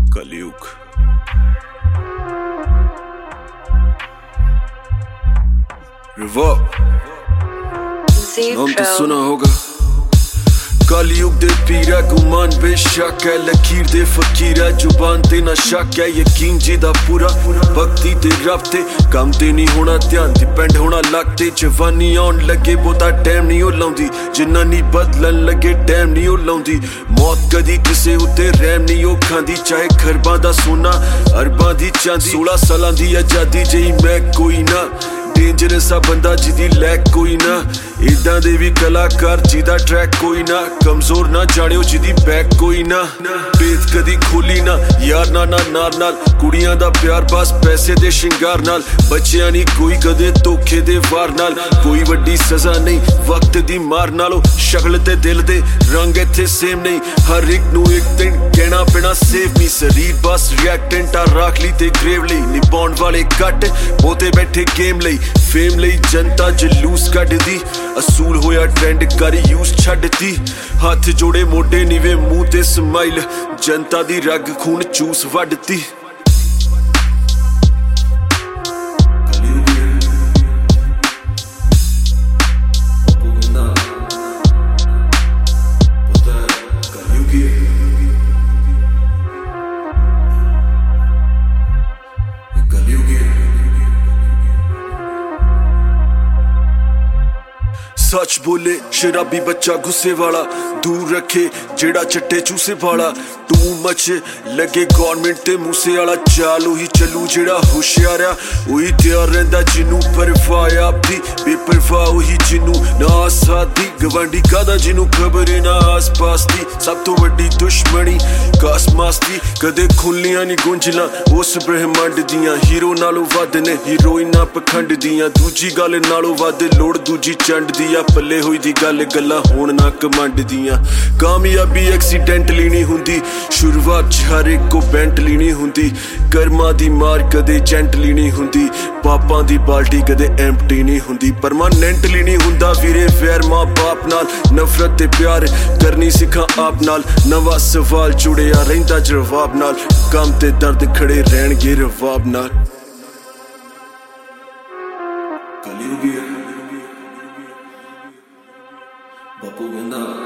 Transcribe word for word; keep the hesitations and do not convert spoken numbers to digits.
कलयुग। नाम तो सुना होगा। कलयुग दे पीरा गुमान बेशक है, लकीर दे फकीरा जुबान ते ना शक है, यकीन जिदा पूरा भक्ति ते रब ते कम ते नहीं होना ध्यान डिपेंड होना लक ते। जवानी आउन लगे बहुता टाइम नहीं ओ लाउंदी, जिन्ना नहीं बदलन लगे टाइम नहीं ओ लाउंदी। मौत कदी किसे उत्ते रहम नहीं ओ खांदी, चाहे खरबां दा सोना अरबां दी चांदी। सोलह सालां दी आजादी जई मैं कोई ना, डेंजरस आ बंदा जिदी लैक कोई ना। इदां दे भी कलाकार जिदा ट्रैक कोई ना, कमजोर ना जानियो जिदी बैक कोई ना। बेत कदी खोली ना यार ना ना नार नाल, कुड़ियां दा प्यार बस पैसे दे शिंगार नाल। बच्चियां नहीं कोई कदे धोखे दे वार नाल, कोई वड्डी सजा नहीं वक्त दी मार नालो। शक्ल ते दिल दे रंग इत्थे सेम नहीं, हर एक नू एक दिन कहना पैना सेव मी। शरीर बस रिएक्टेंट आ राख ली ते ग्रेव लई, निभाउण वाले घट बहुते बैठे गेम लई। फेम लई जनता जलूस कड्डदी, असूल होया ट्रेंड कर यूज छड्डदी। हथ जोड़े मोढे नीवे मूंह ते स्माइल, जनता दी रग खून चूस वड्डदी। सच बोले शराबी बच्चा गुस्से वाला, दूर रखे जेड़ा चट्टे चूसे वाला। टू मच लगे गवर्नमेंट ते मूसे वाला, चाल उही चलू जेड़ा होशियार आ, उही तैयार रहिंदा जिन्नू परवाह आपदी। बेपरवाह उही जिन्नू ना आसादी, गवांडी कादा जिन्नू खबर है ना आस पास दी। सब तो वड्डी दुश्मनी कास मास दी, कदे खुलियां नहीं गुंजला उस ब्रह्मंड दियां। हीरो नालों वध ने हीरोइनां पखंड दियां, दूजी गल नालों वध लोड़ दूजी चंड दी। पल्ले हुई दी गल गल्ला होण ना कमंड दियां। कामयाबी एक्सीडेंटली नहीं हुंदी, शुरुआत च हर एक को बेंटली नहीं हुंदी। कर्मा दी मार कदे जेंटली नहीं हुंदी, पापां दी बाल्टी कदे एम्प्टी नहीं हुंदी। परमानेंटली नहीं हुंदा वीरे वैर मां बाप नाल, नफरत ते प्यार करनी सिखा आप नाल। नवा सवाल जुड़िया रहिंदा जवाब नाल, कम ते दर्द खड़े रहणगे रवाब नाल। कलयुग बापू कहंदा